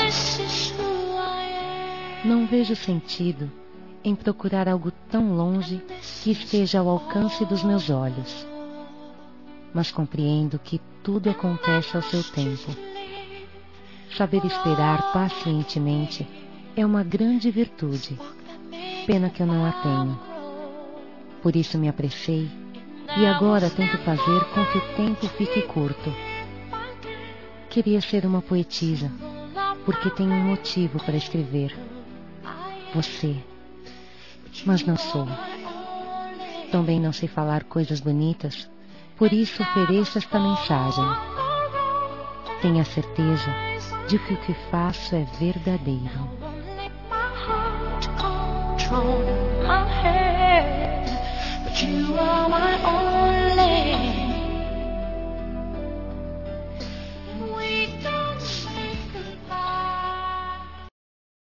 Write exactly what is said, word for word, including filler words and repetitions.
Não vejo sentido em procurar algo tão longe que esteja ao alcance dos meus olhos. Mas compreendo que tudo acontece ao seu tempo. Saber esperar pacientemente é uma grande virtude. Pena que eu não a tenho. Por isso me apressei e agora tento fazer com que o tempo fique curto. Queria ser uma poetisa, porque tenho um motivo para escrever. Você. Mas não sou. Também não sei falar coisas bonitas, por isso ofereço esta mensagem. Tenha certeza de que o que faço é verdadeiro. You are